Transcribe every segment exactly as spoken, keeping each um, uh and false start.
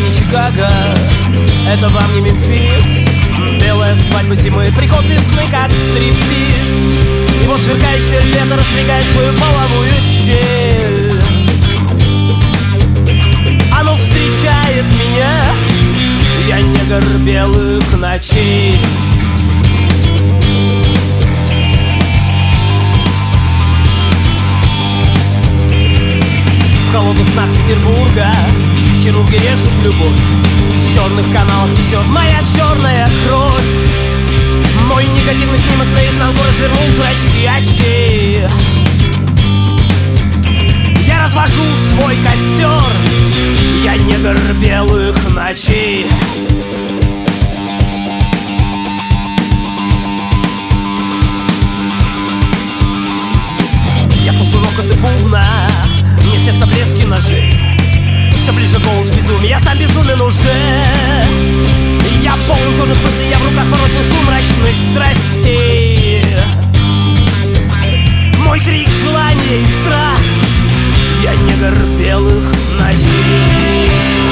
не Чикаго, это вам не Мемфис. Белая свадьба зимы, приход весны, как стриптиз. И вот сверкающее лето раздвигает свою половую щель. Оно встречает меня, я негр белых ночей. В холодных снах Петербурга хирурги режут любовь. В черных каналах течет моя черная кровь. Мой негативный снимок наизнанку развернул зрачки очей. Я развожу свой костер, я негр белых ночей. Я слышу рокот и бубна, мне снятся блески ножей. Все ближе голос безумия, я сам безумен уже. Я полон черных мыслей, я в руках порочных сумрачных страстей. Мой крик, желание и страх, я негр белых ночей.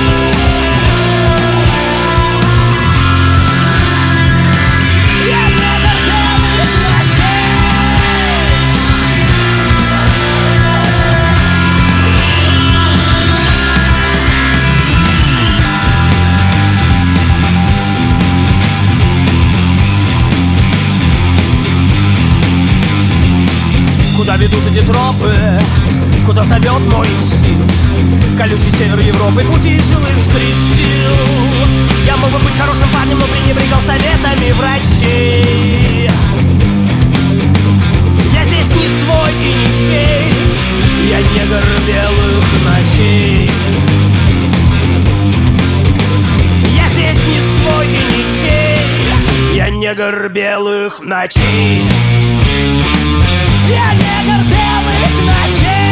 Куда ведут эти тропы, куда зовет мой инстинкт? Колючий север Европы пути жилы скрестил. Я мог бы быть хорошим парнем, но пренебрегал советами врачей. Я здесь не свой и ничей, я негр белых ночей. Я здесь не свой и ничей, я негр белых ночей. Я негр белых ночей.